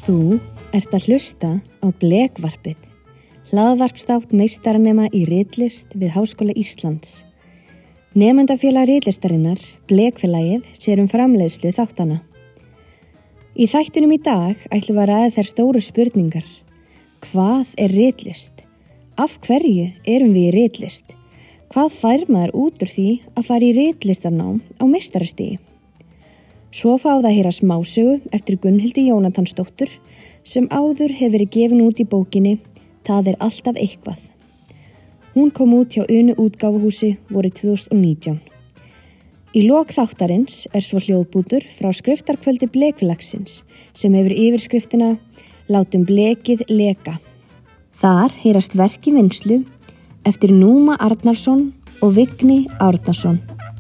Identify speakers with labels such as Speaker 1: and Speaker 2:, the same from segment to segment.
Speaker 1: Þú ert að hlusta á Blekvarpið, hlaðvarpsþátt meistaranema í ritlist við Háskóla Íslands. Nemendafélag ritlistarinnar, Blekfélagið, sér framleiðslu þáttana. Í þættinum í dag ætlum við að ræða þær stóru spurningar. Hvað er ritlist? Af hverju erum við í ritlist? Hvað fær maður út úr því að fara í ritlistarnám á meistarastigi? Svo fá það að heyra smásögu eftir Gunnhildi Jónatansdóttur sem áður hefur verið gefin út í bókinni Það er alltaf eitthvað. Hún kom út hjá Unu útgáfuhúsi vorið 2019. Í lok þáttarins er svo hljóðbútur frá skriftarkvöldi Blekfélagsins sem hefur yfirskriftina Látum blekið leka. Þar heyrast verk í vinnslu eftir Núma Arnarsson og Vigni Árnason.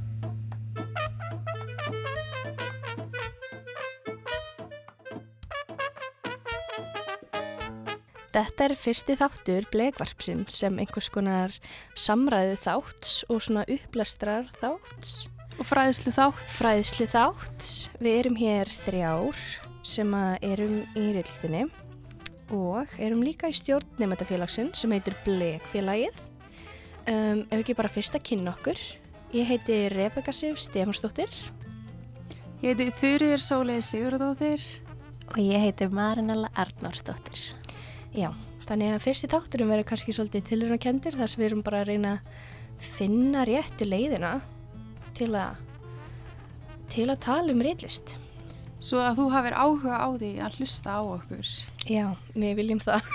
Speaker 2: Þetta er fyrsti þáttur Blekvarpsins sem einhvers konar samræðu þátts og svona upplestrar þátts.
Speaker 3: Og fræðslu þátts.
Speaker 2: Fræðslu þátts. Við erum hér 3 sem erum í ritlistinni og erum líka í stjórn nemendafélagsins sem heitir Blekfélagið. Ef ekki bara fyrst að kynna okkur. Ég heiti Rebekka Sif Stefánsdóttir.
Speaker 3: Ég heiti Þuríður Sóley Sigurðardóttir.
Speaker 4: Og ég heiti Marinella Arnórsdóttir.
Speaker 2: Já, þannig að fyrsti þátturum verður kannski svolítið tilraunakenndur þar sem við erum bara að reyna að finna réttu leiðina til að tala ritlist.
Speaker 3: Svo að þú hafir áhuga á því að hlusta á okkur.
Speaker 2: Já, við viljum það.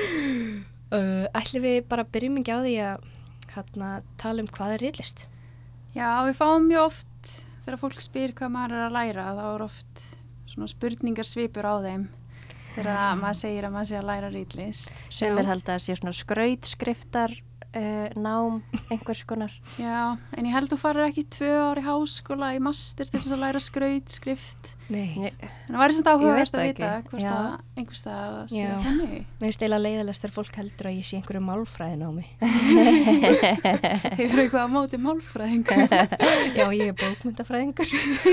Speaker 2: Ætlum við bara byrjum ekki á því að tala hvað er ritlist?
Speaker 3: Já, við fáum mjög oft þegar fólk spyr hvað maður er að læra, þá er oft svona spurningar svipur á þeim. Þegar maður segir að maður sé að læra ritlist.
Speaker 4: Sumir halda að sé svona skrautskriftar nám einhvers konar.
Speaker 3: Já, en ég held þú farir ekki 2 ár í háskóla í master til þess að læra skrautskrift.
Speaker 2: Nei.
Speaker 3: En það væri samt áhugavert að vita
Speaker 4: ekki.
Speaker 3: hvort að einhvers staðar að sé henni.
Speaker 2: Mér finnst eiginlega leiðilegast þegar fólk heldur að ég sé einhverju málfræðinámi.
Speaker 3: Hefur eitthvað á móti málfræðingur?
Speaker 2: Já, ég er bókmyndafræðingur.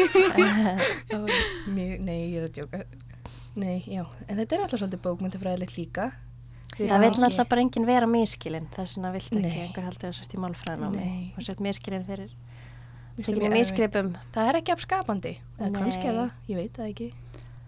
Speaker 2: Nei, ég er að djóka. Nei, já, en þetta er alltaf svolítið bókmyndafræðilegt líka.
Speaker 4: Það vil alltaf bara enginn vera miskilinn, þess vegna vilt ekki einhver haldi þess í málfræðinámi. Og sett miskilinn fyrir misgripum.
Speaker 2: Það er ekki afskapandi, eða kannski er það, ég veit það ekki.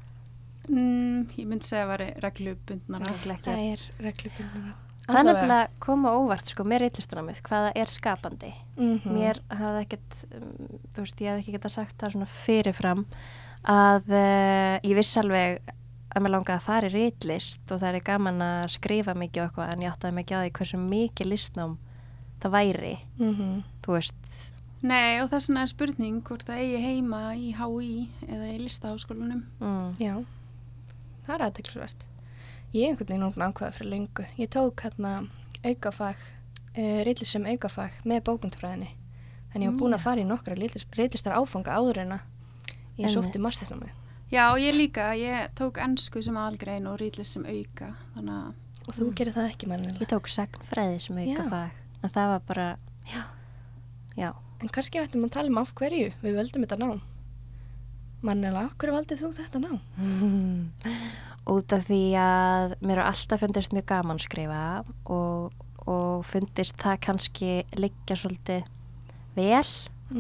Speaker 3: Ég myndi segja að það væri reglubundnara.
Speaker 2: Það er reglubundnara.
Speaker 4: Það er nefnilega að koma óvart, með ritlistanámið, hvaða er skapandi. Mér hafði ekkert, ég hafði ekki getað sagt það svona fyrirfram að ég vissi alveg að mér langaði að fara í ritlist og það er gaman að skrifa mikið og eitthvað en ég áttaði mikið á því hversu mikið listnám það væri, þú veist.
Speaker 3: Nei, og þess vegna er spurning hvort það eigi heima í HÍ eða í listaháskólanum.
Speaker 2: Já, það er athyglisvert. Ég einhvern veginn núna ákvaða fyrir löngu. Ég tók aukafag, ritlist sem aukafag með bókmyndafræðinni. Þannig ég var búin að fara í nokkra ritlistar áfanga áður en ég sótti mastersnámið.
Speaker 3: Já, ég líka. Ég tók ensku sem aðalgrein og ritlist sem auka.
Speaker 2: Og þú gerir það ekki, Marinella?
Speaker 4: Ég tók sagnfræði sem aukafag. En það var bara, já.
Speaker 2: En kannski ættum að tala af hverju við völdum þetta nám. Marinella, af hverju valdið þú þetta nám?
Speaker 4: Út af því að mér har alltaf fundist mjög gaman að skrifa og fundist það kannski liggja svolítið vel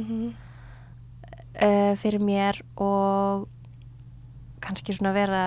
Speaker 4: fyrir mér og kannski svona vera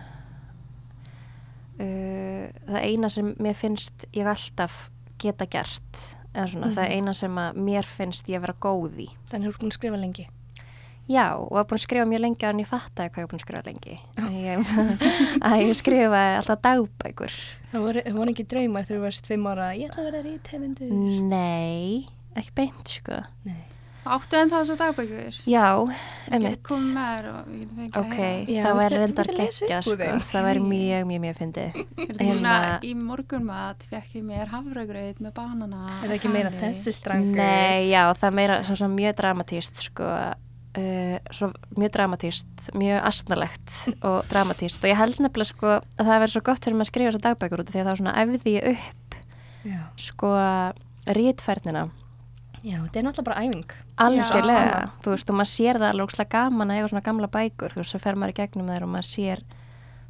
Speaker 4: það eina sem mér finnst ég alltaf geta gert eða svona það eina sem að mér finnst ég vera góð í.
Speaker 2: Þannig þú ert búin að skrifa lengi?
Speaker 4: Já, og var búin að skrifa mjög lengi en ég fattaði hvað ég var búin að skrifa lengi. Ég skrifaði alltaf dagbækur. Það
Speaker 2: voru ekki draumar þegar þú varst 5 ára ég ætla að vera rithöfundur?
Speaker 4: Nei, ekki beint sko.
Speaker 3: Nei. Áttu en þessar dagbækur?
Speaker 4: Já, einmitt.
Speaker 3: Kom með þér og við getum fengið
Speaker 4: að heyra. Það væri reyndar geggja sko. Það væri mjög fyndið.
Speaker 3: Í morgunmat fekk ég mér hafragraut með banana.
Speaker 2: Er það ekki meira þessi strangur?
Speaker 4: Nei, já, það er meira svona mjög dramatískt sko. Mjög dramatískt, mjög astnalegt og dramatískt og ég held nefnilega sko að það verður svo gott fyrir maður að skrifa þessar dagbækur út því að það svona æfði ég upp sko ritfærnina.
Speaker 2: Já, þetta er náttúrulega bara æfing.
Speaker 4: Algjörlega, þú veist, og maður sér það alveg ógeðslega gaman að eiga svona gamla bækur, þú veist, svo fer maður í gegnum þær og maður sér,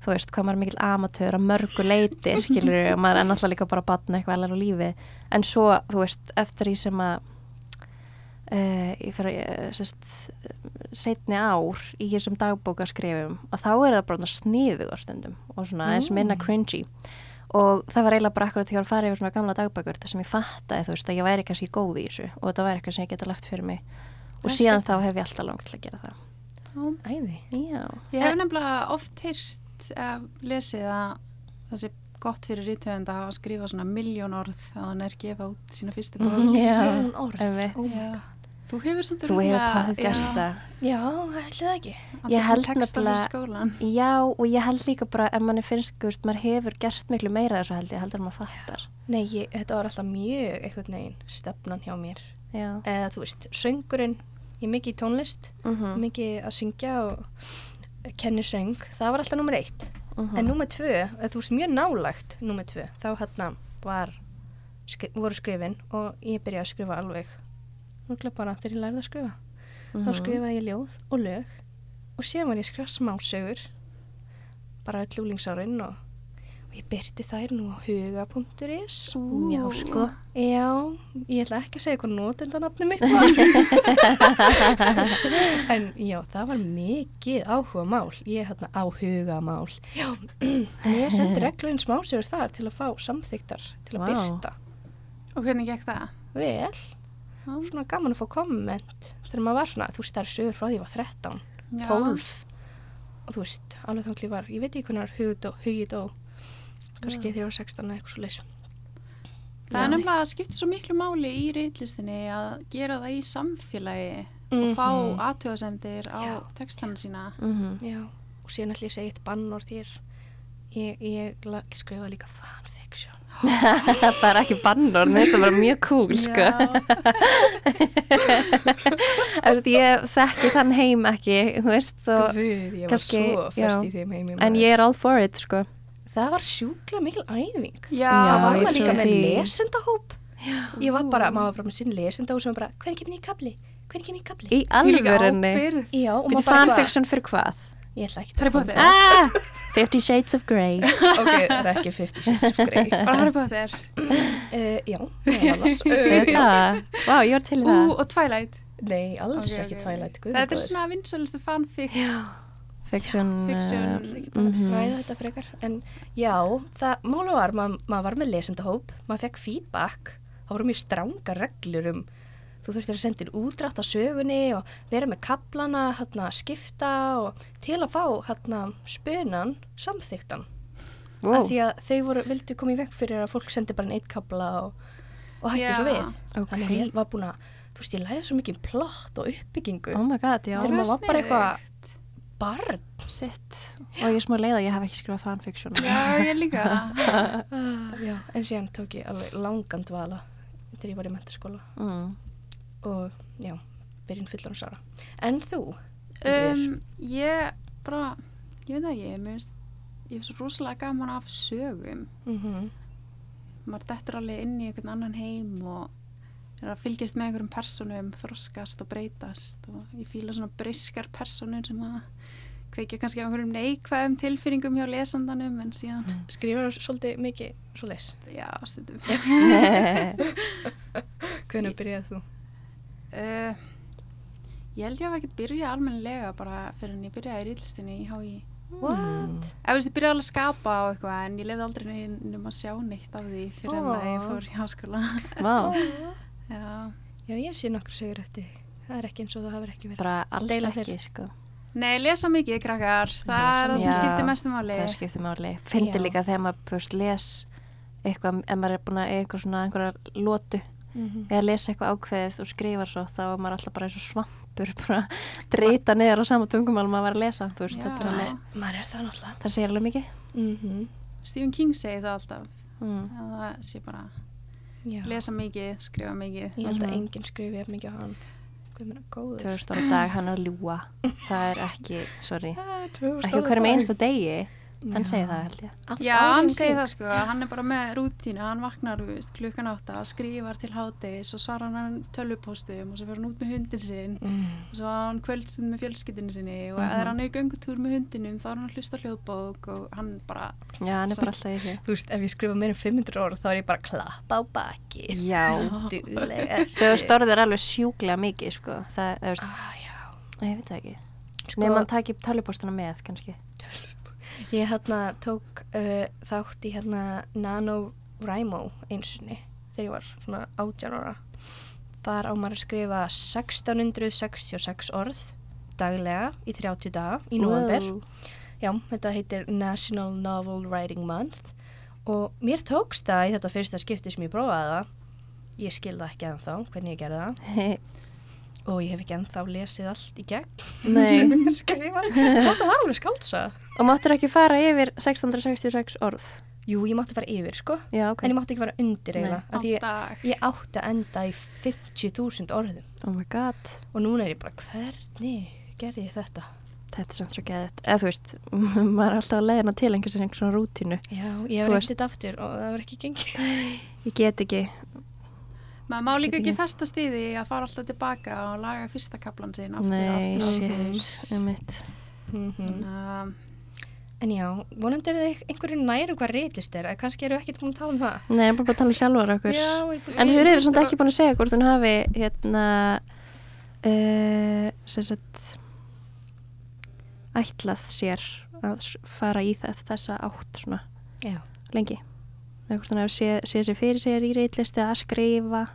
Speaker 4: þú veist, hvað maður er mikil amatör að mörgu leiti, skilur, og maður er náttúrulega líka bara batna eitthvað alveg á lífi, en svo, þú veist, eftir því sem að ég fyrir seinni ár í þessum dagbókaskrifum að þá er það bara sniðug á stundum og svona eins minna cringy og það var eiginlega bara akkurat þegar ég var að fara yfir svona gamla dagbækur þar sem ég fattaði, þú veist, að ég væri kannski góð í þessu og þetta væri eitthvað sem ég geta lagt fyrir mig og síðan þá hef ég alltaf langt til að gera það.
Speaker 2: Æði.
Speaker 4: Já.
Speaker 3: Ég hef nefnilega oft heyrt lesið að það sé gott fyrir rithöfunda að skrifa svona 1.000.000 orð að hann gefa út sína fyrstu bók.
Speaker 2: 1.000.000 orð.
Speaker 3: Já. Þú hefur samt
Speaker 4: Þú hefur pæðið gert það.
Speaker 2: Já, það held það ekki.
Speaker 4: Ég held
Speaker 3: nefnilega.
Speaker 4: Já, og ég held líka bara ef manni finnst, þú veist, maður hefur gert miklu meira þessu held ég heldur maður fattar.
Speaker 2: Nei, þetta var alltaf mjög eitthvað neginn stefnan hjá mér.
Speaker 4: Já.
Speaker 2: Eða þú veist, söngurinn, ég er mikið í tónlist, mikið að syngja og kennir söng. Það var alltaf númer 1. En númer 2, þú veist, mjög nálægt númer 2, þá voru skrifin og ég byrjaði að skrifa alveg núklega bara þegar ég lærði að skrifa. Þá skrifaði ég ljóð og lög og síðan var ég að skrifa smásögur bara öll úlingsárin og ég byrti þær nú á huga.is.
Speaker 4: Já, sko.
Speaker 2: Já, ég ætla ekki að segja hvað notendanafni mitt var. En já, það var mikið áhuga mál. Ég áhuga mál. Já, ég sendi reglurinn smásögur þar til að fá samþyktar til að birta.
Speaker 3: Og hvernig gekk það?
Speaker 2: Vel. Svona gaman að fá komment þegar maður var svona, þú veist, það er sögur frá því ég var 13, 12 og þú veist, alveg þá var, ég veit ekki hvernig hugið dó kannski þegar ég var 16 eða eitthvað svo leys.
Speaker 3: Það er nefnilega að skipta svo miklu máli í ritlistinni að gera það í samfélagi og fá athugasemdir á textana sína.
Speaker 2: Já, og síðan ætla ég að segja eitt bannorð hér. Ég skrifa líka fanfiction.
Speaker 4: Það er ekki bannorð, mér finnst það bara mjög cool, sko. Ég þekki þann heim ekki, þú veist, og
Speaker 2: ég var svo fyrst í þeim heimi.
Speaker 4: En ég er all for it, sko.
Speaker 2: Það var sjúklega mikil æfing.
Speaker 3: Já,
Speaker 2: það var maður líka með lesendahóp. Ég var bara, maður var bara með sinn lesendahóp sem var bara, hvernig kemur ég í kabli? Hvernig kemur ég í kabli?
Speaker 4: Í alvörunni?
Speaker 2: Já, og
Speaker 4: maður bara fanfiction fyrir hvað?
Speaker 2: Ég ætla ekki
Speaker 3: Harry Potter.
Speaker 4: 50 Shades of Grey.
Speaker 2: Ok, það er ekki 50 Shades of Grey.
Speaker 3: Bara Harry Potter.
Speaker 2: Já, annars.
Speaker 4: Vá, ég var til í það.
Speaker 3: Og Twilight.
Speaker 2: Nei, alls ekki Twilight.
Speaker 3: Þetta er svona vinsælustu fanfic.
Speaker 4: Fiction.
Speaker 2: Ræða þetta frekar. En já, það mála var, maður var með lesendahóp, maður fekk feedback, það voru mjög stranga reglur þú þurftir að senda inn útdrátt á sögunni og vera með kaplana, skipta og til að fá spunan samþyktan. Af því að þau vildu koma í veg fyrir að fólk sendi bara einn kapla og hætti svo við. Þannig að ég var búin að, þú veist, ég lærði svo mikið plott og uppbyggingu.
Speaker 4: Oh my god, já.
Speaker 2: Þegar maður var bara eitthvað barn.
Speaker 4: Sitt. Og ég er smá leið að ég hef ekki skrifað fanfiction.
Speaker 3: Já, ég líka.
Speaker 2: Já, en síðan tók ég alveg langan dvala þegar ég var í menntaskóla. Og já, byrjun fullorðinsára. En þú?
Speaker 3: Ég bara, ég veit ekki, ég er svo rosalega gaman af sögum. Maður dettur alveg inn í einhvern annan heim og er að fylgjast með einhverjum persónum, þroskast og breytast og ég fíla svona briskar persónur sem að kveikja kannski á einhverjum neikvæðum tilfinningum hjá lesandanum en síðan.
Speaker 2: Skrifar svolítið mikið svo leys?
Speaker 3: Já, stundum.
Speaker 2: Hvenær byrjaði þú?
Speaker 3: Ég held ég hafa ekkert byrjað almennilega bara fyrir en ég byrjaði í ritlistinni í HÍ.
Speaker 2: What?
Speaker 3: Ég byrjaði alveg að skapa á eitthvað en ég lefði aldrei nefnum að sjá neitt af því fyrir en að ég fór í háskóla.
Speaker 4: Vá.
Speaker 2: Já, ég sé nokkru sögur eftir. Það er ekki eins og það hafur ekki verið.
Speaker 4: Bara alls ekki, sko.
Speaker 3: Nei, lesa mikið, krakkar. Það er það sem skiptir mestu máli.
Speaker 4: Það skiptir máli. Fyndi líka þegar maður, þú veist, les eitthvað, ef maður er búin að einhverja lotu eða lesa eitthvað ákveðið og skrifa svo, þá er maður alltaf bara eins og svampur, bara drita niður á sama tungumál maður var að lesa, þú veist, þetta er alveg,
Speaker 2: maður er það náttúrulega.
Speaker 4: Það segir alveg mikið.
Speaker 3: Stephen King segir það alltaf, að það sé bara lesa mikið, skrifa mikið.
Speaker 2: Ég held að enginn skrifi mikið á hann. Hvað meina, góður.
Speaker 4: 2000 á dag, hann er að ljúga. Það er ekki, sorry, ekki hverjum einasta degi. Hann segir það held ég.
Speaker 3: Já, hann segir það sko, hann bara með rútínu, hann vaknar klukkan 8, skrifar til hádegis og svarar hann tölvupóstum og svo fyrir hann út með hundin sinn og svo hann kvöldstund með fjölskyldinu sinni og eða hann í göngutúr með hundinum þá hann hlusta hljóðbók og hann bara
Speaker 4: Já, hann bara alltaf í því.
Speaker 2: Þú veist, ef ég skrifa meira 500 orð þá ég bara klappa á baki.
Speaker 4: Já, þau stórður alveg sjúklega mikið sko. Það veist, ég veit það ekki. Nei, mann takir tölvupóstuna með kannski.
Speaker 2: Ég tók þátt í NaNoWriMo einsinni þegar ég var svona 18 ára. Þar á maður að skrifa 1666 orð daglega í 30 daga í nóvember. Já, þetta heitir National Novel Writing Month og mér tókst það í þetta fyrsta skipti sem ég prófaði það. Ég skilði ekki ennþá hvernig ég gerði það. Og ég hef ekki ennþá lesið allt í gegn sem ég skrifa. Þetta var alveg skáldsaga.
Speaker 4: Og máttur ekki fara yfir 666 orð?
Speaker 2: Jú, ég mátti fara yfir, sko.
Speaker 4: Já, ok.
Speaker 2: En ég mátti ekki fara undir eiginlega.
Speaker 3: Nei,
Speaker 2: ég átti að enda í 50.000 orðum.
Speaker 4: Oh my god.
Speaker 2: Og núna ég bara, hvernig gerði ég þetta?
Speaker 4: Þetta samt svo geðið. Eða þú veist, maður er alltaf að leiðina til einhvern svona rútínu.
Speaker 2: Já, ég hef reynt þetta aftur og það var ekki gengið.
Speaker 4: Ég get ekki.
Speaker 3: Maður má líka ekki festast í því að fara alltaf tilbaka og laga fyrsta kaplan sinn aftur.
Speaker 2: En já, vonandi þið einhverju næru hvað ritlist eða kannski eru ekkert búin að tala það.
Speaker 4: Nei, ég er bara að tala sjálfar okkur. En þau eru samt ekki búin að segja hvort hún hafi ætlað sér að fara í þessa átt svona lengi. Eða hvort hún hafi séð sér fyrir sér í ritlisti að skrifa.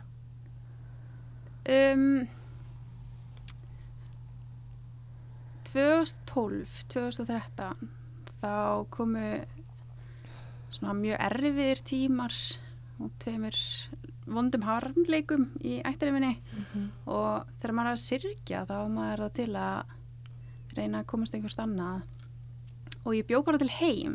Speaker 3: 2012-2013 þá komu svona mjög erfiðir tímar og 2 vondum harmleikum í ættarifinni og þegar maður er að syrgja þá maður það til að reyna að komast einhverst annað og ég bjó bara til heim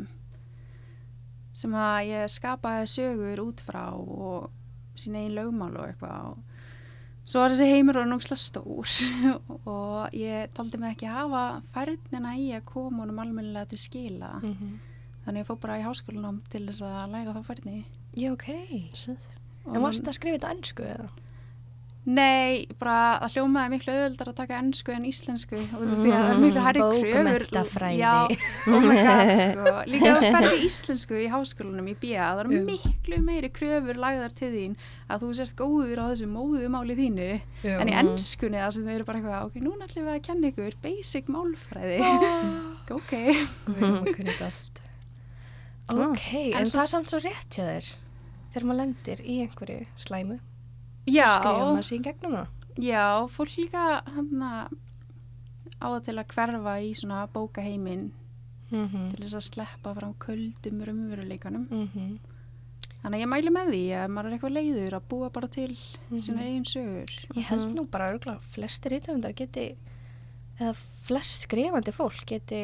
Speaker 3: sem að ég skapaði sögur út frá og sín eigin lögmál og eitthvað og svo var þessi heimur orðinn ógeðslega stór og ég taldi mig ekki hafa færnina í að koma honum almennilega til skila þannig ég fór bara í háskólanám til þess að læra þá færni.
Speaker 2: Já, ok. En varstu að skrifa þetta á ensku eða?
Speaker 3: Nei, bara það hljómaði miklu auðveldar að taka ensku en íslensku og því að það er miklu hærri kröfur.
Speaker 2: Bókmenntafræði.
Speaker 3: Já, oh my god, sko. Líka að ferði íslensku í háskólanum í BA, það eru miklu meiri kröfur lagðar til þín að þú sért góður á þessu móðumáli þínu en í enskunni það sem þau eru bara eitthvað, ok, núna ætlum við að kenna ykkur basic málfræði. Ok.
Speaker 2: Við erum að kunna þetta allt. Ok, en það er samt svo rétt hjá þér þegar maður lendir í einhverju slæmu.
Speaker 3: Já,
Speaker 2: skrifa maður sín gegnum það.
Speaker 3: Já, fólk líka á það til að hverfa í svona bókaheiminn til þess að sleppa frá köldum raunveruleikanum. Þannig að ég mæli með því að maður er eitthvað leiður að búa bara til sína eigin sögur.
Speaker 2: Ég held nú bara örugglega flestir rithöfundar geti, eða flest skrifandi fólk geti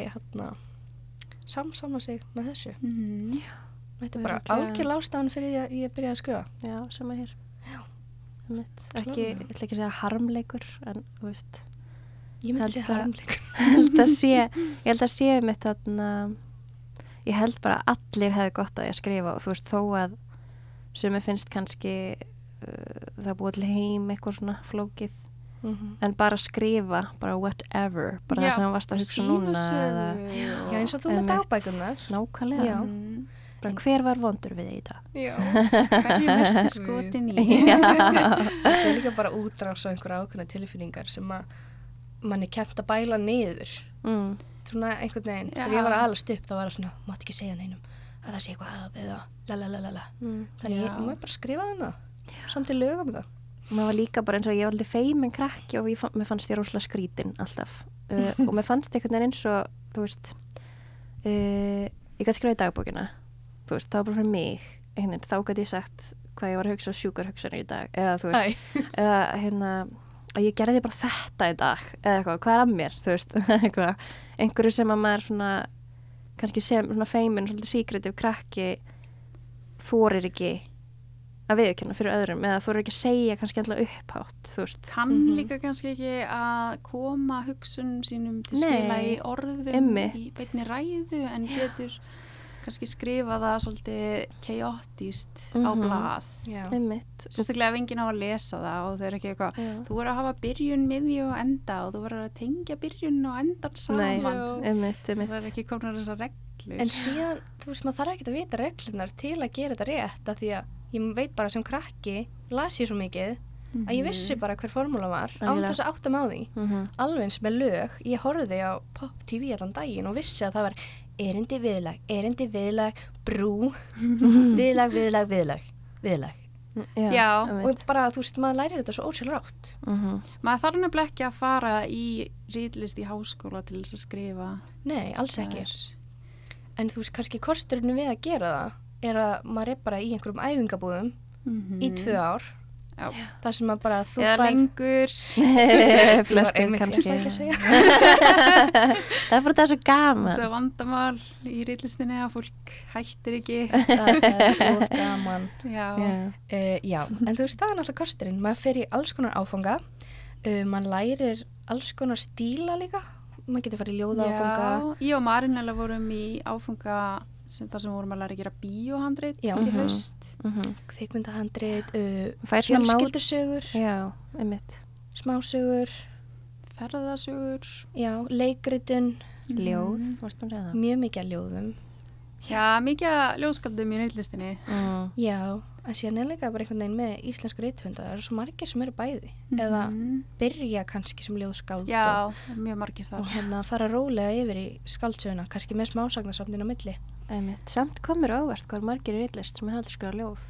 Speaker 2: samsama sig með þessu. Þetta er bara algjörlega ástæðan fyrir því að ég byrjaði að skrifa.
Speaker 4: Já, sem að hér. Ekki, ég ætla ekki að segja harmleikur en þú veist
Speaker 2: ég myndi segja harmleikur
Speaker 4: ég held að sé mitt þarna ég held bara að allir hefði gott að ég skrifa og þú veist þó að sem ég finnst kannski það búið til heim eitthvað svona flókið en bara skrifa, bara whatever bara það sem hann varst að hugsa núna
Speaker 2: já eins og þú með dagbækurnar
Speaker 4: nákvæmlega bara hver var vondur við í dag?
Speaker 2: Já,
Speaker 3: hverju verstu skotin í?
Speaker 2: Það er líka bara útrás á einhverja ákveðna tilfinningar sem að mann er kennt að bæla niður. Svona einhvern veginn, þegar ég var að alast upp þá var það svona, mátt ekki segja neinum að það sé eitthvað að eða lalalala. Þannig ég má bara skrifa það, samt í lögum það.
Speaker 4: Maður var líka bara eins og ég var aldrei feimin krakki og mér fannst ég rosalega skrítin alltaf. Og mér fannst einhvern veginn eins og, þú veist, ég gæti skrifa í dagbókina. Þú veist, það var bara fyrir mig einhvern, þá gæti ég sagt hvað ég var að hugsa sjúkar hugsanir í dag eða þú veist, eða að ég gerði bara þetta í dag eða eitthvað, hvað er að mér, þú veist eitthvað, einhverju sem að maður svona kannski sem svona feimin, svolítið secretive krakki þorir ekki að viðurkenna fyrir öðrum eða þú eru ekki að segja kannski alltaf upphátt, þú veist.
Speaker 3: Kann líka kannski ekki að koma hugsunum sínum til skila í orðum í beinni ræðu en getur kannski skrifa það svolítið chaotist á blað. Sérstaklega ef enginn á að lesa það og þau eru ekki eitthvað, þú verður að hafa byrjun, miðju og enda og þú verður að tengja byrjun og endan saman. Það er ekki komin að þessar reglu.
Speaker 2: En síðan, þú veist, maður þarf ekki að vita reglunar til að gera þetta rétt af því að ég veit bara sem krakki, las ég svo mikið að ég vissi bara hver formúla var án þess að áttum á því. Alveg eins með lög, ég horfði á Pop TV allan daginn og vissi að það var erindi, viðlag, brú, viðlag.
Speaker 3: Já.
Speaker 2: Og bara, þú veist, maður lærir þetta svo ósjálfrátt.
Speaker 3: Maður þarf nefnilega ekki að fara í ritlist í háskóla til þess að skrifa.
Speaker 2: Nei, alls ekki. En þú veist, kannski kosturinn við að gera það er að maður er bara í einhverjum æfingabúðum í 2 ár.
Speaker 3: Já.
Speaker 2: Það sem að bara þú
Speaker 3: eða lengur
Speaker 4: flestir kannski það er bara það svo gaman
Speaker 3: svo vandamál í ritlistinni að fólk hættir ekki
Speaker 2: það er gaman
Speaker 3: já,
Speaker 2: en þú veist það er náttúrulega kosturinn maður fer í alls konar áfanga maður lærir alls konar stíla líka maður getur farið í ljóða áfanga
Speaker 3: ég og Marinella vorum í áfanga þar sem vorum að læra að gera bíóhandrit í haust
Speaker 2: kvikmyndahandrit fjölskyldusögur smásögur
Speaker 3: ferðasögur
Speaker 2: leikritun
Speaker 4: ljóð
Speaker 2: mjög mikið að ljóðum
Speaker 3: mikið að ljóðskaldum í ritlistinni
Speaker 2: en síðan er líka bara einhvern veginn með íslenska rithöfunda það eru svo margir sem eru bæði eða byrja kannski sem ljóðskáld
Speaker 3: mjög margir þar
Speaker 2: og fara rólega yfir í skáldsöguna kannski með smásagnasafnin á milli
Speaker 4: samt komur óvart hvað margir í ritlist sem hefur skrifað ljóð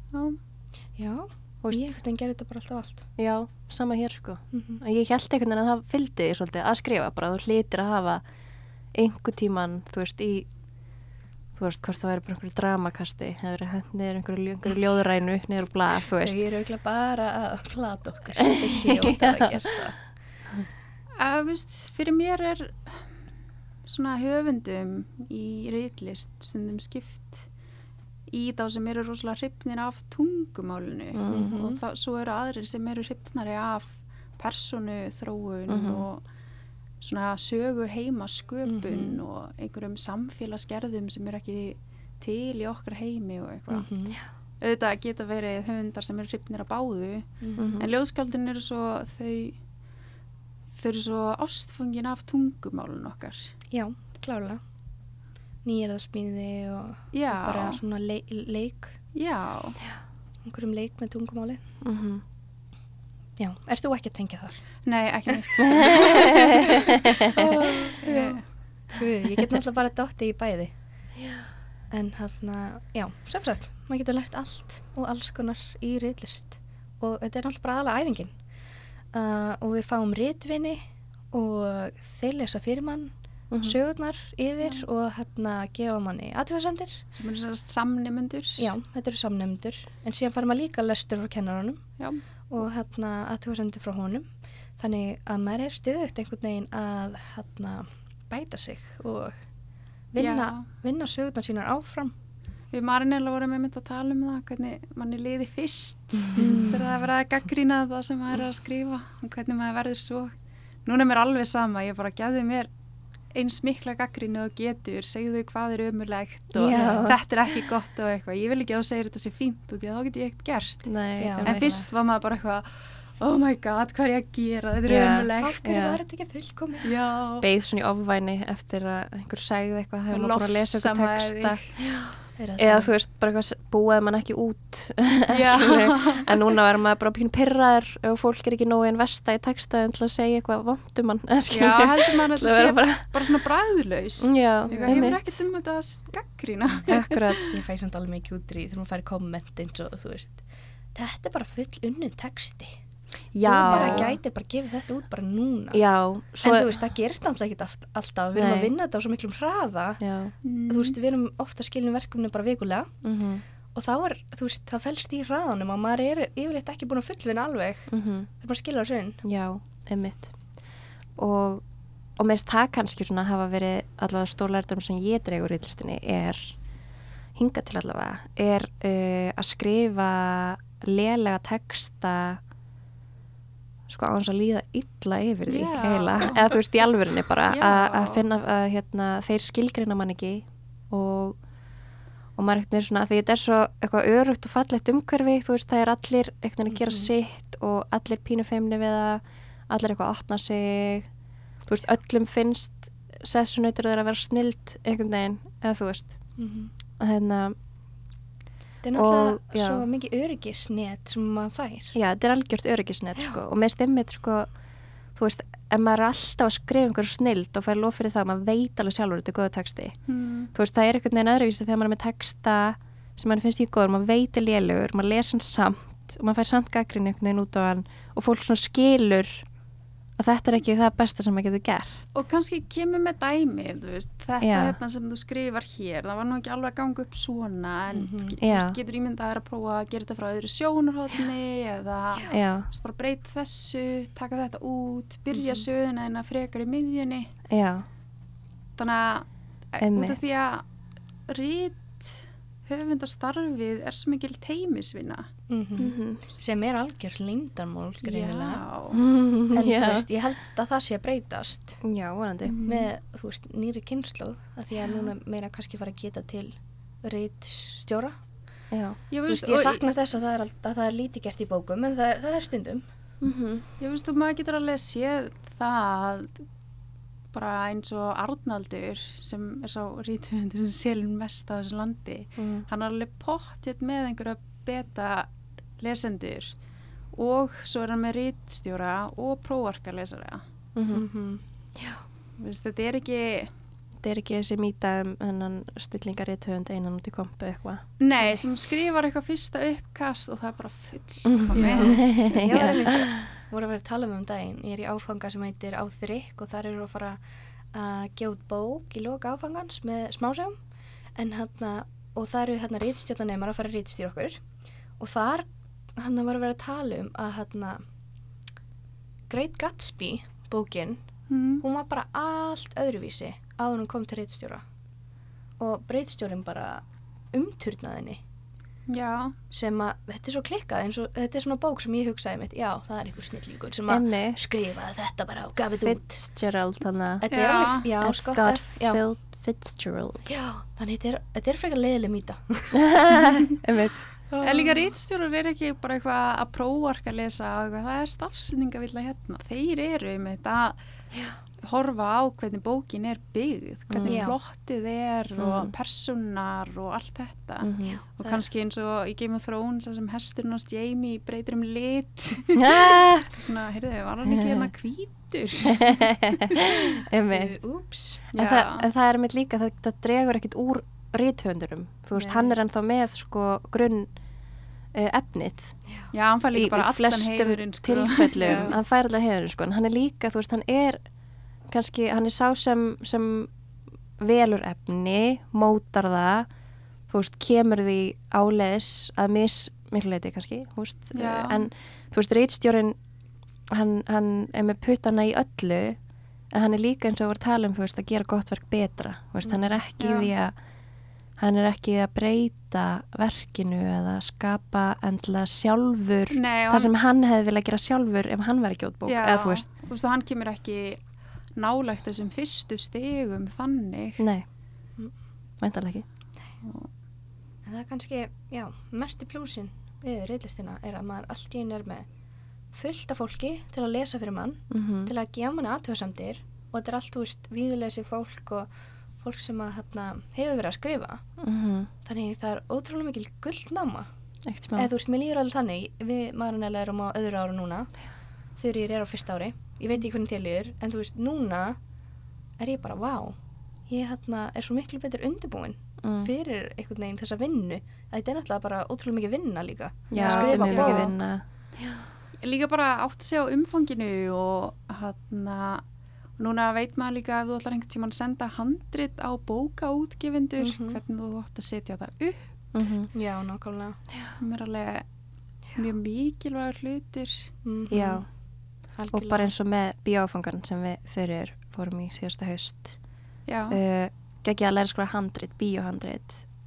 Speaker 2: ég gerði þetta bara alltaf allt
Speaker 4: sama hér sko ég held einhvern veginn að það fylgdi því svolítið að skrifa bara þú hlýtir að hafa einhver tíman þú veist hvort það væri bara einhverju dramakasti það verið hendt niður einhverju ljóðrænu niður á blað þú veist
Speaker 2: ég er auðvitað bara að plata okkur þetta er hljóta að gera
Speaker 3: það fyrir mér er svona höfundum í ritlist stundum skipt í þá sem eru rosalega hrifnir af tungumálinu og svo eru aðrir sem eru hrifnari af persónu þróun og svona sögu heima sköpun og einhverjum samfélagsgerðum sem eru ekki til í okkar heimi og eitthvað auðvitað geta verið höfundar sem eru hrifnir af báðu en ljóðskáldin eru svo þau eru svo ástfungin af tungumálun okkar
Speaker 2: klárlega nýjarðarsmíði og bara svona leik einhverjum leik með tungumáli ert þú ekki að tengja þar?
Speaker 3: Nei, ekki neitt
Speaker 2: ég get náttúrulega bara dottið í bæði en sem sagt maður getur lært allt og alls konar í ritlist og þetta er náttúrulega bara aðalega æfingin og við fáum ritvini og þeir lesa fyrir mann sögurnar yfir og gefa manni athugasemdir
Speaker 3: sem eru samnemendur
Speaker 2: þetta eru samnemendur en síðan fara maður líka lestur frá kennaranum og athugasemdir frá honum þannig að maður er stöðugt einhvern veginn að bæta sig og vinna sögurnar sínar áfram
Speaker 3: Við Marinella vorum einmitt að tala það hvernig manni liði fyrst þegar það verið að gagnrýna það sem maður er að skrifa og hvernig maður verður svo núna er mér alveg sama, ég bara gefði mér eins mikla gagnrýni og getur segðu hvað er ömurlegt og þetta er ekki gott og eitthvað, ég vil ekki að þú segir þetta sé fínt og þá get ég ekkert gert en fyrst var maður bara eitthvað oh my god, hvað er ég að gera, þetta er ömurlegt
Speaker 2: af hverju var þetta ekki fullkomið
Speaker 4: beið svona í ofvæni eftir að einhver segði eitthvað þegar maður bara að lesa eitthvað texta eða þú veist, bara eitthvað búaði mann ekki út en núna verður maður bara pínu pirraður og fólk er ekki nógu investa í textaðin til að segja eitthvað vondum mann
Speaker 3: heldur maður að það sé bara svona bræðlaust ég hefur ekkert þetta að gaggrýna
Speaker 4: Akkurat.
Speaker 2: Ég fæ samt alveg mikið út í því þú færi komment eins og þú veist þetta er bara full unnið texti þú bara gætir bara gefið þetta út bara núna en þú veist, það gerist náttúrulega ekki alltaf við erum að vinna þetta á svo miklum hraða þú veist, við erum ofta skilin verkefni bara vikulega og þá er, þú veist, það felst í hraðanum og maður er yfirleitt ekki búin að fullvinna alveg það er bara skilur á sinn
Speaker 4: einmitt og mest það kannski svona hafa verið allavega stórlærdum sem ég dregur í riðlistinni er hinga til allavega, er að skrifa lélega texta sko á hans að líða illa yfir því eiginlega, eða þú veist í alvörinni bara að finna að þeir skilgreina mann ekki og maður ekkert er svona, því þetta er svo eitthvað örugt og fallegt umhverfi, þú veist það er allir eitthvað að gera sitt og allir pínu feimni við það, allir eitthvað að opna sig, þú veist öllum finnst sessunautur þeirra að vera snild einhvern veginn, eða þú veist að
Speaker 2: þetta er náttúrulega svo mikið öryggisnet sem maður fær.
Speaker 4: Já, þetta er algjört öryggisnet sko, og með stemmit sko, þú veist, ef maður er alltaf að skrifa einhverju snild og fær lof fyrir það, maður veit alveg sjálfur þetta er góða texti. Þú veist, það er einhvern veginn öðruvísi þegar maður er með texta sem maður finnst ekki góður, maður veit er lélegur, maður les hann samt og maður fær samt gagnrýni einhvern veginn út á hann og fólk svona skilur að þetta er ekki það besta sem maður getur gert.
Speaker 3: Og kannski kemur með dæmi, þú veist, þetta hérna sem þú skrifar hér, það var nú ekki alveg að ganga upp svona, en þú veist, getur ímyndaðir að prófa að gera þetta frá öðru sjónarhóttni eða bara breyta þessu, taka þetta út, byrja söguna en að frekar í miðjunni.
Speaker 4: Já.
Speaker 3: Þannig að út af því að rit höfundastarfið er svo mikil teymisvinna.
Speaker 2: Sem er algjör leyndarmál greinilega. En þú veist, ég held að það sé að breytast.
Speaker 4: Já, vonandi.
Speaker 2: Með, þú veist, nýri kynslóð, að því að núna meira kannski fara að geta til ritstjóra.
Speaker 4: Já.
Speaker 2: Þú veist, ég sakna þess að það er lítið gert í bókum, en það er stundum.
Speaker 3: Ég veist, og maður getur alveg séð það bara eins og Arnaldur sem er sá rithöfundur sem selur mest á þessu landi. Hann er alveg pottþétt með einhverja beta lesendur og svo er hann með ritstjóra og prófarkalesara.
Speaker 4: Já.
Speaker 3: Veist, þetta er ekki
Speaker 4: þessi mýta hennan stillingarithöfund einan út í kompu eitthvað.
Speaker 3: Nei, sem skrifar eitthvað fyrsta uppkast og það er bara full.
Speaker 2: Ég var einmitt voru að vera að tala um daginn. Ég er í áfanga sem heitir Á þrykk og þar eru að fara að gefa út bók í loka áfangans með smásögum og það eru ritstjórnanemar að fara að ritstýra okkur og þar var að vera að tala um að Great Gatsby bókin, hún var bara allt öðruvísi áður hún kom til ritstjóra og ritstjórin bara umturnaði henni.
Speaker 3: Já.
Speaker 2: Sem að, þetta er svo klikkað eins og þetta er svona bók sem ég hugsaði mitt, já, það er einhver snillingur sem að skrifaði þetta bara og gaf þetta út.
Speaker 4: Fitzgerald, þannig.
Speaker 2: Þetta er alveg, já, Scott F.
Speaker 4: Fitzgerald.
Speaker 2: Já, þannig þetta er frekar leiðileg mýta.
Speaker 3: En líka ritstjórar er ekki bara eitthvað að prófarka lesa og það er stafsendingavilla hérna. Þeir eru með þetta horfa á hvernig bókin er byggð, hvernig plottið er og personar og allt þetta og kannski eins og í Game of Thrones sem hesturinn hans Jamie breytir lit svona, heyrðu, var hann ekki hérna hvítur?
Speaker 2: Úps.
Speaker 4: En það er með líka, það dregur ekkit úr rithöfundurum, þú veist, hann er ennþá með sko grunn efnið.
Speaker 3: Já, hann fær líka bara allan heiðurinn
Speaker 4: í flestum tilfellum, hann fær allan heiðurinn sko, en hann er líka, þú veist, hann er kannski, hann er sá sem velur efni, mótar það, þú veist, kemur því áleiðis að miklu leyti kannski, þú veist, en þú veist, ritstjórinn, hann er með puttana í öllu, en hann er líka eins og var að tala þú veist, að gera gott verk betra, þú veist, hann er ekki að breyta verkinu eða skapa endilega sjálfur það sem hann hefði viljað gera sjálfur ef hann var ekki út bók, eða þú veist.
Speaker 3: Þú veist, hann kemur ekki nálægt þessum fyrstu stigum þannig.
Speaker 4: Nei, væntanlega ekki.
Speaker 2: En það er kannski, já, mesti plúsin við ritlistina er að maður allt í einu er með fullt af fólki til að lesa fyrir mann, til að gefa manni athugasemdir og þetta er allt, þú veist, víðlesi fólk og fólk sem að hefur verið að skrifa. Þannig það er ótrúlega mikil gullnáma. Eða þú veist, mér líður alveg þannig, við Marinella erum á öðru ári núna, Þuríður er á fyrsta ári, ég veit ekki hvernig þér líður, en þú veist, núna er ég bara, vá, ég er svo miklu betur undirbúin fyrir einhvern veginn þessa vinnu, að þetta er náttúrulega bara ótrúlega mikið vinna líka.
Speaker 4: Já, þetta er mjög mikið vinna.
Speaker 3: Líka bara átt sig á umfanginu og núna veit maður líka að þú ætlar einhvern tímann að senda handrit á bókaútgefendur, hvernig þú átt að setja það upp.
Speaker 2: Já, nákvæmlega.
Speaker 3: Það er alveg mjög mikilvægur hlutir.
Speaker 4: Já, og bara eins og með bíófangan sem við Þuríður fórum í síðasta haust. Gekk ég að læra skrifa handrit, bíóhandrit,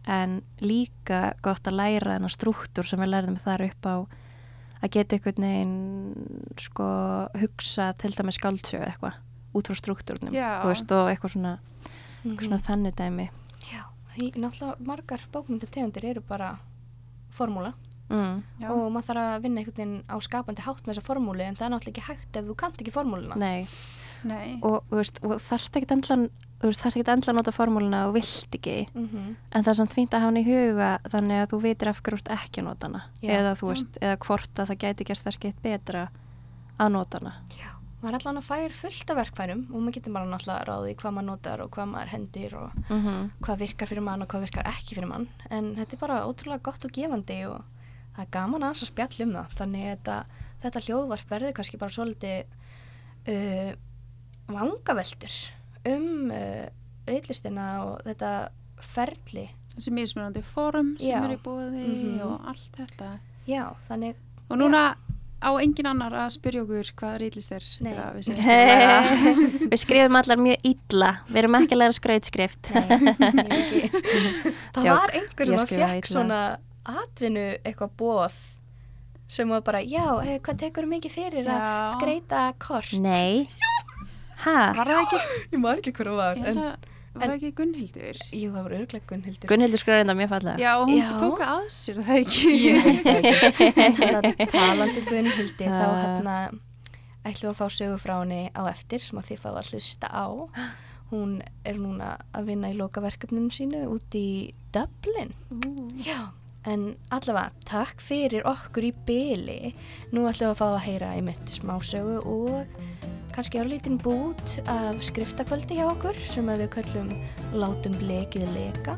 Speaker 4: en líka gott að læra þennan strúktúr sem við lærðum þar upp á að geta einhvern veginn sko hugsa til dæmis skáldsögu eitthvað út frá strúktúrnum og eitthvað svona þannig dæmi.
Speaker 2: Já, því náttúrulega margar bókmyndategundir eru bara formúla og maður þarf að vinna einhvern veginn á skapandi hátt með þessa formúli en það er náttúrulega ekki hægt ef þú kannt ekki formúluna.
Speaker 4: Nei. Og þarft ekki endilega að nota formúluna og vilt ekki en það er samt fínt að hafa hana í huga þannig að þú vitir af hverju ekki að nota hana eða þú veist, eða hvort að það gæti gerst verkið betra að nota hana.
Speaker 2: Já, maður er allavega fær fullt af verkfærum og maður getur bara náttúrulega ráði hvað maður notar og hvað maður hendir og hvað virkar fyrir mann og hvað virkar ekki fyrir mann en þetta er bara ótrúlega gott og gefandi og það er gaman að spjalla það þannig þetta hljóðvarp verður kannski bara svolítið vangaveltur ritlistina og þetta ferli.
Speaker 3: Þessi mismunandi form sem eru í boði og allt þetta.
Speaker 2: Já, þannig...
Speaker 3: Og núna á engin annar að spyrja okkur hvað ritlist er.
Speaker 2: Nei.
Speaker 4: Við skrifum allar mjög illa. Við erum ekki að læra skrautskrift.
Speaker 2: Nei, það var einhver sem fekk svona atvinnu eitthvað boð sem var bara, hvað tekur mikið fyrir að skreita kort?
Speaker 4: Nei.
Speaker 3: Var það ekki?
Speaker 2: Ég man ekki hvað það var.
Speaker 3: Var það ekki Gunnhildur?
Speaker 2: Jú, það var örugglega Gunnhildur.
Speaker 4: Gunnhildur skrifaði þetta mjög fallega.
Speaker 3: Já, og hún tók að sér það ekki.
Speaker 2: Ég veit ekki. Talandi Gunnhildi, þá ætlum að fá sögu frá henni á eftir sem að þið fá að hlusta á. Hún er núna að vinna í lokaverkefninu sínu út í Dublin. Já. En allavega, takk fyrir okkur í bili. Nú ætlum við að fá að heyra einmitt smásögu og kannski örlítinn bút af skriftakvöldi hjá okkur sem við köllum Látum blekið leka.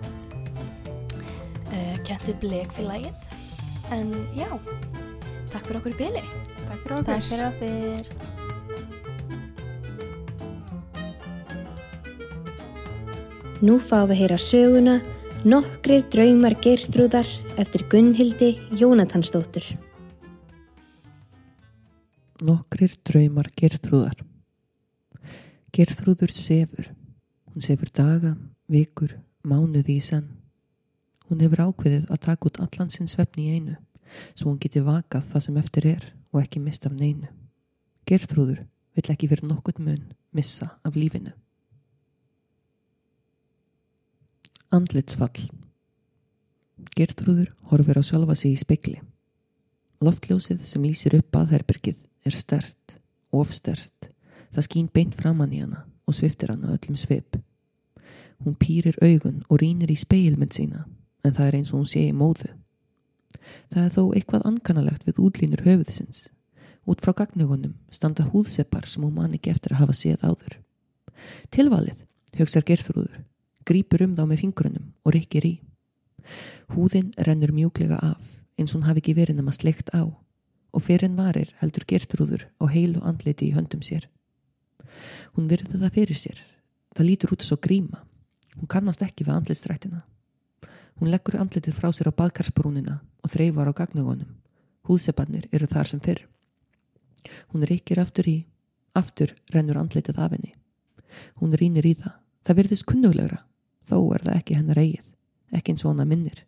Speaker 2: Kennt við Blekfélagið. En já, takk fyrir okkur í bili.
Speaker 3: Takk fyrir okkur.
Speaker 4: Takk fyrir okkur.
Speaker 1: Nú fáum við heyra söguna Nokkrir draumar Geirþrúðar eftir Gunnhildi Jónatansdóttur.
Speaker 5: Nokkrir draumar Geirþrúðar. Geirþrúður sefur. Hún sefur daga, vikur, mánuði í senn. Hún hefur ákveðið að taka út allan sinn svefn í einu, svo hún geti vakað það sem eftir er og ekki mist af neinu. Geirþrúður vill ekki fyrir nokkurn mun missa af lífinu. Andlitsfall. Geirþrúður horfir á sjálfa sig í spegli. Loftljósið sem lýsir upp baðherbergið er sterkt, of sterkt. Það skín beint framan í hana og sviptir hana öllum svip. Hún pírir augun og rýnir í spegilmynd sína, en það er eins og hún sé í móðu. Það er þó eitthvað ankannalegt við útlínur höfuðsins. Út frá gagnaugunum standa húðseppar sem hún man ekki eftir að hafa séð áður. Tilvalið, hugsar Geirþrúður, grípur þá með fingrunum og rykkir í. Húðin rennur mjúklega af, eins og hún hafi ekki verið nema sleikt á, og fyrr en varir heldur Geirþrúður og heilu andliti í höndum sér. Hún virðir það fyrir sér. Það lítur út svo gríma. Hún kannast ekki við andlitsdrættina. Hún leggur andlitið frá sér á baðkarsbrúnina og þreifar á gagnaugunum. Húðsepparnir eru þar sem fyrr. Hún rykkir aftur í, aftur rennur andlitið af henni. Hún rýnir í það. Það virðist kunnuglegra, þó er það ekki hennar eigið, ekki eins og hana minnir.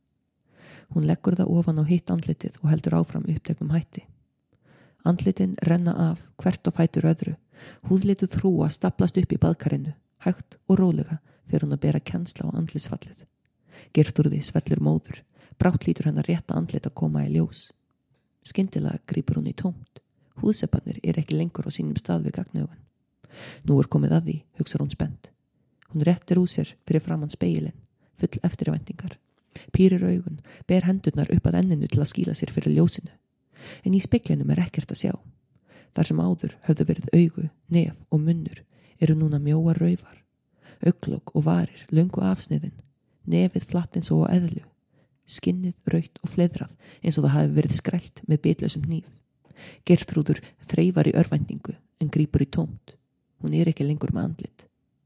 Speaker 5: Hún leggur það ofan á hitt andlitið og heldur áfram uppteknum hætti. Andlitin renna af hvert og fætur öðru. Húðlituð hrúga staplast upp í baðkarinu, hægt og rólega fyrir hún að bera kennsla á andlitsfallið. Geirþrúði svellur móður, brátt lítur hennar rétta andlit að koma í ljós. Skyndilega grípur hún í tómt. Húðsepparnir ekki lengur á sínum stað við gagnaugun. Nú er komið að því, hugsar hún spennt. Hún réttir úr sér fyrir framan spegilinn, full eftirvæntingar. Pírir augun, ber hendurnar upp að enninu til að skýla sér fyrir ljósinu. En í speglinum ekkert að sjá. Þar sem áður höfðu verið augu, nef og munnur eru núna mjóar raufar. Augnlok og varir, löngu afsniðin. Nefið flatt eins og á eðlu. Skinnið rautt og fleiðrað eins og það hafi verið skrællt með bitlausum hníf. Geirþrúður þreifar í örvæntingu en grípur í tómt. Hún ekki lengur með andlit.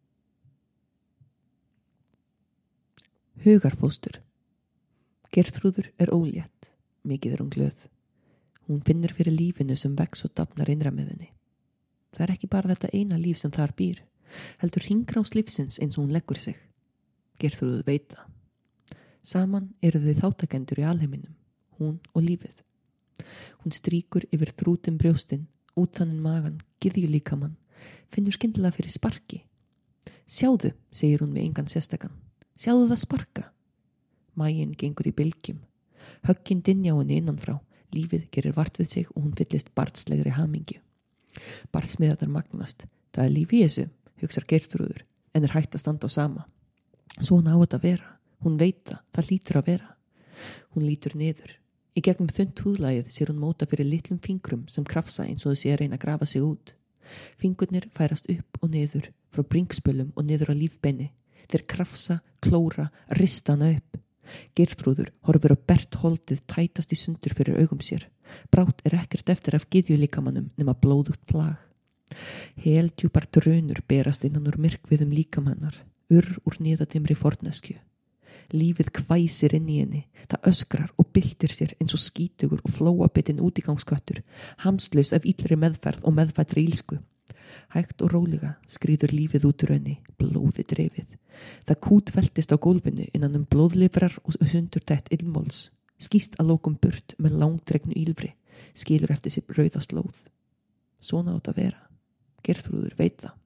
Speaker 5: Hugarfóstur. Geirþrúður ólétt, mikið hún glöð. Hún finnur fyrir lífinu sem vex og dafnar innra með henni. Það ekki bara þetta eina líf sem þar býr, heldur hringrás lífsins eins og hún leggur sig. Geirþrúður veit það. Saman eru þau þáttakendur í alheiminum, hún og lífið. Hún strýkur yfir þrútin brjóstin, út þannig magan, gyðjulíkamann, finnur skyndilega fyrir sparki. Sjáðu, segir hún við engan sérstakann. Sjáðu það sparka. Maginn gengur í bylgjum. Höggin dynja á henni innanfrá. Lífið gerir vart við sig og hún fyllist barnslegri hamingju. Barnsmiðarnar magnast. Það er líf í þessu, hugsar Geirþrúður, en er hætt að standa á sama. Svona á þetta að vera. Hún veit það hlýtur að vera. Hún lítur niður. Í gegnum þunnt húðlagið sér hún móta fyrir litlum fingrum sem krafsa eins og þau sé að reyna að grafa sig út. Fingurnir færast upp og niður, frá bringspölum og niður á lífbeini. Þeir krafsa, klóra, rista hana upp. Geirþrúður horfir á bert holdið tætast í sundur fyrir augum sér. Brátt er ekkert eftir af gyðjulíkamannum nema blóðugt flag. Heldjúpar drunur berast innan úr myrkviðum líkamannar, úr niðadimri forneskju. Lífið hvæsir inn í henni, það öskrar og byltir sér eins og skítugur og flóabitinn útigangsköttur, hamslaus af illri meðferð og meðfættri ílsku. Hægt og rólega skríður lífið út úr henni, blóði dreifið. Það kútveltist á gólfinu innan blóðlifrar og sundurtett ilmóls, skýst að lokum burt með langdregnu ílfri, skilur eftir sér rauða slóð. Svona átt að vera. Geirþrúður veit það.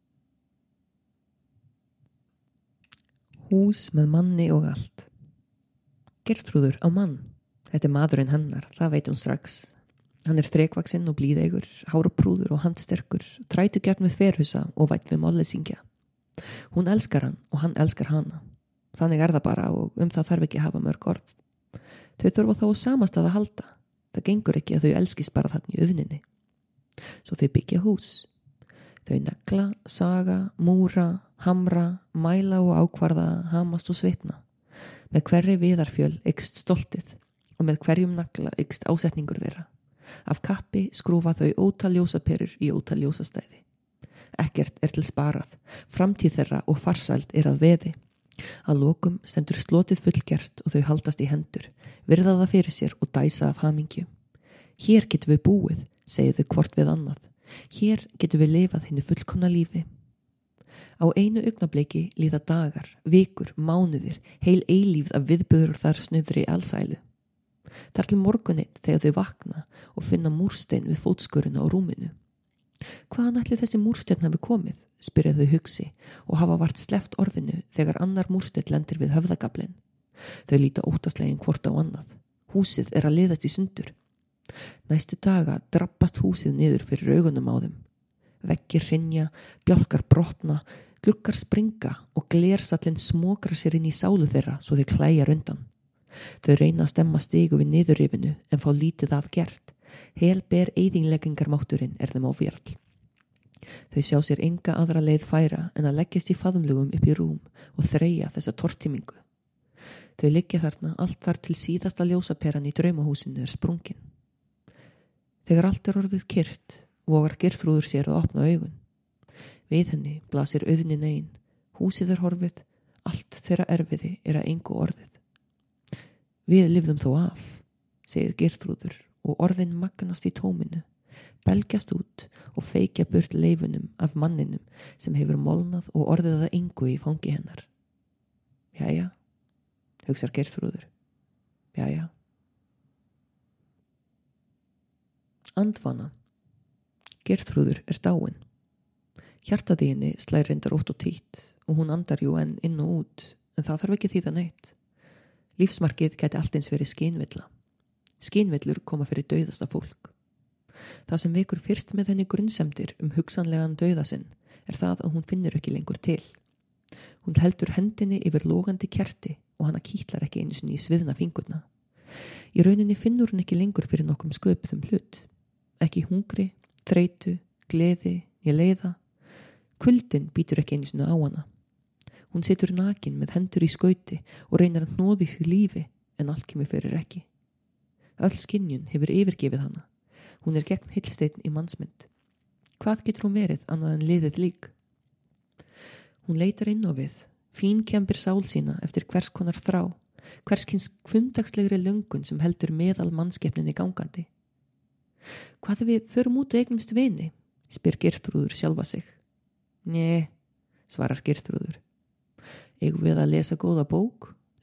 Speaker 5: Hús með manni og allt. Geirþrúður á mann. Þetta er maðurinn hennar, það veit hún strax. Hann er þrekvaksinn og blíðeigur, háraprúður og handsterkur, trætugjart með ferhusa og vætt við mollesingja. Hún elskar hann og hann elskar hana. Þannig er það bara og það þarf ekki að hafa mörg orð. Þau þurfa þá samastað að halda. Það gengur ekki að þau elskist bara þannig í auðninni. Svo þau byggja hús. Þau negla, saga, múra, hamra, mæla og ákvarða, hamast og svitna. Með hverri viðarfjöl ykst stoltið og með hverjum nagla ykst ásetningur þeirra. Af kappi skrúfa þau ótal ljósaperur í ótal ljósastæði. Ekkert er til sparað, framtíð þeirra og farsæld er að veði. Að lokum stendur slotið fullgert og þau haldast í hendur, virða það fyrir sér og dæsa af hamingju. Hér getum við búið, segir þau hvort við annað. Hér getum við lifað henni fullkomna lífi. Á einu augnableiki líða dagar, vikur, mánuðir, heil eilífð af viðburður þar snuðri alsælu. Þar til morguninn þegar þau vakna og finna múrstein við fótskuruna á rúminu. Hvaðan ætli þessi múrsteinn hafi komið, spyrja þau hugsi og hafa vart sleppt orðinu þegar annar múrsteinn lendir við höfðagablinn. Þau líta óttaslegin hvort á annað. Húsið er að liðast í sundur. Næstu daga drabbast húsið niður fyrir augunum á þeim. Veggir hrynja, bjálkar brotna, gluggar springa og glersallinn smokra sér inn í sálu þeirra svo þau klæjar undan. Þau reyna að stemma stigu við niðurrifinu en fá lítið að gert. Helber eyðingleggingarmátturinn er þeim ofjarl. Þau sjá sér enga aðra leið færa en að leggjast í faðumlugum upp í rúm og þreyja þessa tortímingu. Þau liggja þarna allt þar til síðasta ljósaperan í draumahúsinu er sprungin. Þegar allt er orðið kyrrt, vogar Geirþrúður sér að opna augun. Við henni blasir auðnin ein, húsið er horfið, allt þeirra erfiði er að engu orðið. Við lifðum þó af, segir Geirþrúður og orðin magnast í tóminu, belgjast út og feikja burt leifunum af manninum sem hefur molnað og orðið að engu í fangi hennar. Jæja, hugsar Geirþrúður. Jæja. Andvana. Geirþrúður er dáin. Hjartað í henni slær reyndar ótt og títt og hún andar jú enn inn og út, en það þarf ekki þýða neitt. Lífsmarkið gæti allt eins verið skynvilla. Skynvillur koma fyrir dauðasta fólk. Það sem vekur fyrst með henni grunnsemdir hugsanlegan dauða sinn er það að hún finnur ekki lengur til. Hún heldur hendinni yfir logandi kerti og hana kýtlar ekki einu sinni í sviðna fingurna. Í rauninni finnur hún ekki lengur fyrir nokkrum sköpuðum hlut. Ekki hungri, þreytu, gleði, leiða. Kuldin býtur ekki einu sinni á hana. Hún situr nakin með hendur í skauti og reynir að hnoði því lífi en allt kemur fyrir ekki. Öll skynjun hefur yfirgefið hana. Hún er gegn heilsteinn í mannsmynd. Hvað getur hún verið annað en liðið lík? Hún leitar inn á við, fínkembir sál sína eftir hvers konar þrá, hverskins kvundagslegri löngun sem heldur meðal mannskepninni gangandi. Hvað ef við förum út og eignumst vini? Spyr Geirþrúður sjálfa sig. Nei, svarar Geirþrúður. Eigum við að lesa góða bók?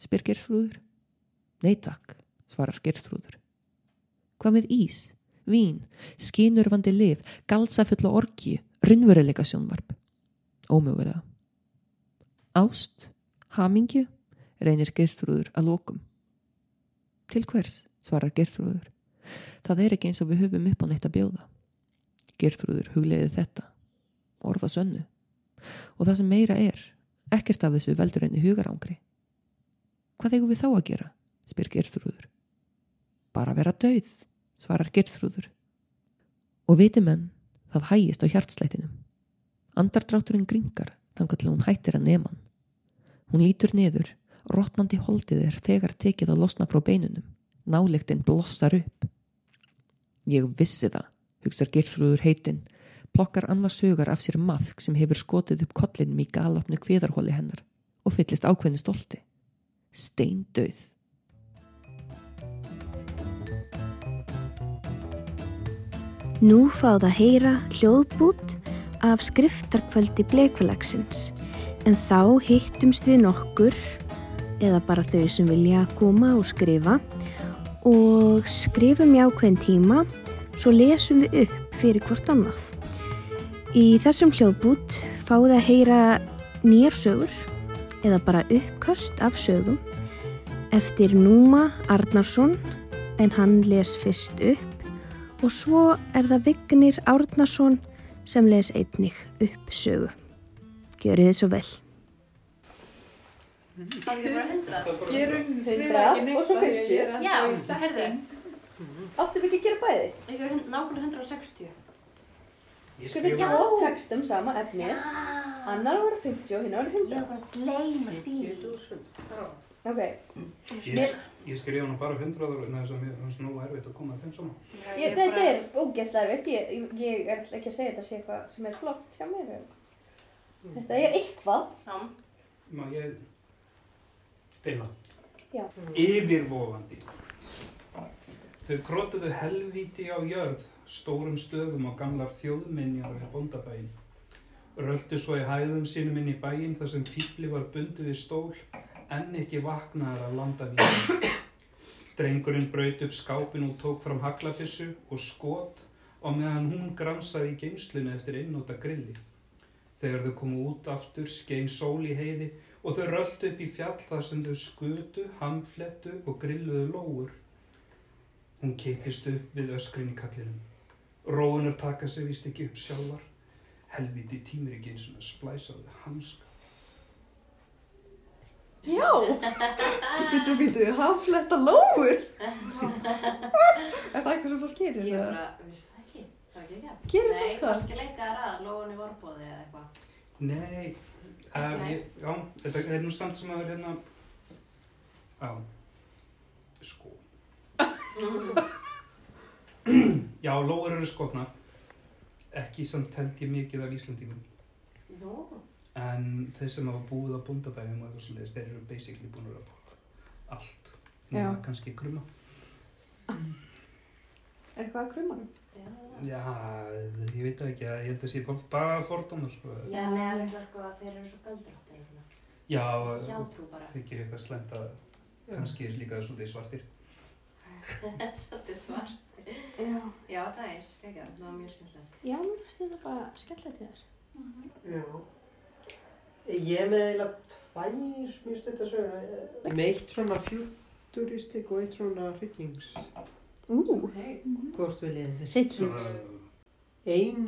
Speaker 5: spyr Geirþrúður. Nei takk, svarar Geirþrúður. Hvað með ís, vín, skínurvandi lyf, galsafulla orgi, raunveruleika sjónvarp? Ómögulega. Ást, hamingju, reynir Geirþrúður að lokum. Til hvers, svarar Geirþrúður. Það er ekki eins og við höfum upp á neitt að bjóða. Geirþrúður hugleiði þetta, orða sönnu. Og það sem meira er, ekkert af þessu veldur henni hugarangri. Hvað eigum við þá að gera, spyr Geirþrúður. Bara vera dauð, svarar Geirþrúður. Og viti menn, það hægist á hjartslættinum. Andardrátturinn gringar, þangað til hún hættir að nema hann. Hún lítur niður, rotnandi holdið er þegar tekið að losna frá beinunum. Nályktin blossar upp. Ég vissi það, hugsar Geirþrúður heitin, plokkar annars hugar af sér maðk sem hefur skotið upp kollinum í galopnu kviðarhóli hennar og fyllist ákveðni stolti. Steindauð.
Speaker 1: Nú fáð að heyra hljóðbút af skriftarkvöldi Blekfélagsins, en þá hittumst við nokkur, eða bara þau sem vilja koma og skrifa, og skrifum í ákveðin tíma, svo lesum við upp fyrir hvort annað. Í þessum hljóðbút fáið að heyra nýjar sögur, eða bara uppköst af sögum, eftir Núma Arnarsson, en hann les fyrst upp, og svo er það Vignir Árnason sem les einnig upp sögu. Gjörið þið svo vel.
Speaker 4: Það er bara 100.
Speaker 6: Gerum 100 og svo 50.
Speaker 4: Já, herðu.
Speaker 6: Áttum við ekki að gera bæði?
Speaker 4: Ég er nákvæmlega 160.
Speaker 6: Skrifum tvo textum sama efni. Annar var 50 og hinn var 100.
Speaker 4: Ég var að gleyma því.
Speaker 7: 10.000.
Speaker 6: Ok.
Speaker 7: Ég skrifa hana bara 100 og þess að mér finnst nú erfitt að koma að þeim saman.
Speaker 6: Þetta er ógeðslega erfitt. Ég er ekki að segja þetta sé eitthvað sem er flott hjá mér. Þetta er eitthvað.
Speaker 4: Já.
Speaker 7: Má ég deila?
Speaker 6: Já.
Speaker 7: Yfirvofandi. Þau krotuðu helvíti á jörð, stórum stöðum á gamlar þjóðminjar við bóndabæinn. Röltu svo í hæðum sínum inn í bæinn þar sem fífli var bundið við stól, enn ekki vaknaðar af landavíðum. Drengurinn braut upp skápinn og tók fram haglabyssu og skot og meðan hún gramsaði í geymslunni eftir einnóta grilli. Þegar þau komu út aftur skein sól í heiði og þau röltu upp í fjall þar sem þau skutu, hamflettu og grilluðu lóur. Hún kippist upp við öskrin í kallinum. Róunar taka sig víst ekki upp sjálfar. Helvíti tímir ekki eins og splæsaðu hanska.
Speaker 6: Já! Býtu, hamfletta lóur! Er það eitthvað sem fólk gerir?
Speaker 4: Ég bara, vissi það ekki. Það var ekki ekki.
Speaker 6: Gerir fólk
Speaker 4: Nei,
Speaker 6: það?
Speaker 4: varst ekki að leika þér að lóðan í vorbóði eða eitthvað?
Speaker 7: Nei, já, þetta er nú samt sem að vera hérna, sko. Já, lóur eru skotnar, ekki samt held ég mikið af Íslandingum.
Speaker 4: Nú?
Speaker 7: En þeir sem hafa búið á bóndabæjum og eitthvað svoleiðis, þeir eru basically búin að vera allt. Nú kannski krumma.
Speaker 6: Er eitthvað að krummanum?
Speaker 7: Já, ég veit það ekki, ég held að sé bara fordómar, sko.
Speaker 4: Já, neða, sko, að þeir eru svo göldróttir og svona.
Speaker 7: Já,
Speaker 4: Hjátrú bara.
Speaker 7: þykir eitthvað slæmt að kannski er líka svolítið svartir.
Speaker 4: Svolítið svartir. Já, næs, ekki, það var mjög skemmtilegt.
Speaker 6: Já, mér finnst þetta bara skemmtilegt til þess.
Speaker 8: Já. Ég er með eiginlega tvær mjög stuttar sögur. Með eitt svona futuristik og eitt svona hryllings. Hvort vil ég fyrst?
Speaker 6: Hryllings.
Speaker 8: Ein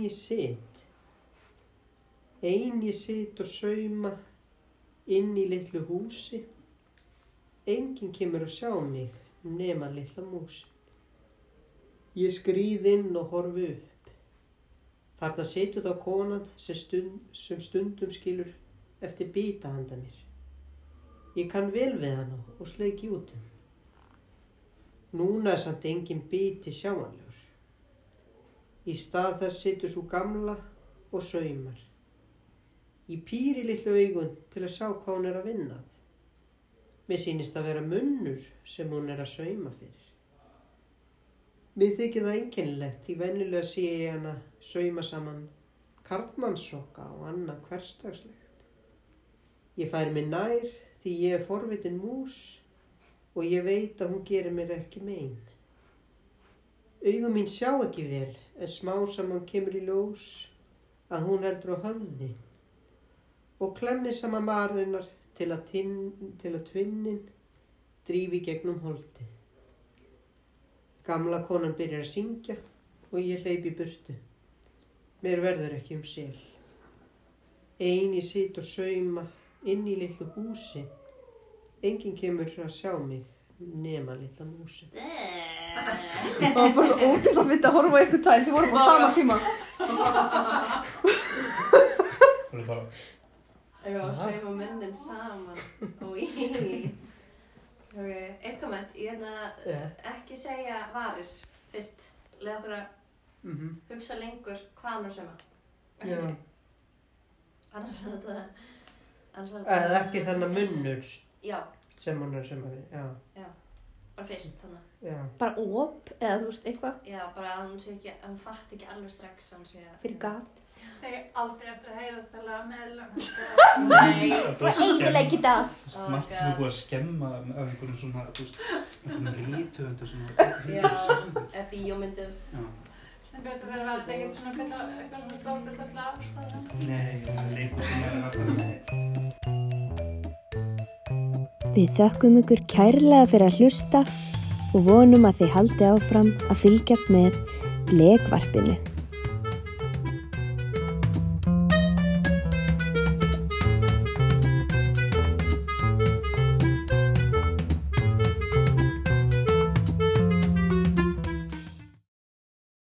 Speaker 8: ég sit og sauma inn í litlu húsi. Enginn kemur að sjá mig nema litla músin. Ég skríð inn og horfi upp. Þarna situr þá konan sem stundum skilur eftir bita handa mér. Ég kann vel við hana og sleiki út um. Núna er samt engin biti sjáanlegur. Í stað þess situr svo gamla og saumar. Ég píri litlu augun til að sjá hvað hún er að vinna. Mér sýnist að vera munnur sem hún er að sauma fyrir. Mér þykir það einkennilegt því venjulega sé ég hana sauma saman karlmannssokka og annað hversdagslegt. Ég færi mig nær því ég forvitin mús og ég veit að hún gerir mér ekki mein. Augum mín sjá ekki vel en smá saman kemur í ljós að hún heldur á höfði og klemmi saman varirnar til að tvinnin drífi gegnum holdið. Gamla konan byrjar að syngja og ég hleyp í burtu. Mér verður ekki sel. Ein ég sit og sauma inn í litlu húsi. Enginn kemur að sjá mig nema litla músi.
Speaker 6: Það var bara svo ógeðslega að finna að horfa á ykkur tvær, þið voru bara sama tíma.
Speaker 7: Það er bara...
Speaker 4: Já, sauma munnin saman. Ói. Ok, eitt komment. Ég ekki segja varir fyrst. Leða okkur að hugsa lengur hvað hann að sauma.
Speaker 8: Já.
Speaker 4: Annars er þetta...
Speaker 8: Eða ekki þennan munnur
Speaker 4: Já.
Speaker 8: sem hún er sauma við. Já.
Speaker 4: Bara fyrst þannig.
Speaker 8: Já.
Speaker 6: Bara op, eða þú veist, eitthvað.
Speaker 4: Já, bara að hún sé ekki, að hún fatt ekki alveg strax að hún sé að...
Speaker 6: Fyrir gat.
Speaker 9: Segir aldrei eftir að heyra þetta lag með lögum.
Speaker 4: Nei.
Speaker 6: Og engileg í dag.
Speaker 7: Margt sem er búið að skemma af einhverjum svona, þú veist, einhverjum rítöfundu svona.
Speaker 4: Já, eða bíómyndum.
Speaker 7: Já.
Speaker 9: Sem betur verið að vera ekkert svona eitthvað svona stórkvæslega lag, sko.
Speaker 7: Nei, leikur sem er alltaf með.
Speaker 1: Við þökkum ykkur kærlega fyrir að hlusta og vonum að þið haldið áfram að fylgjast með Blekvarpinu.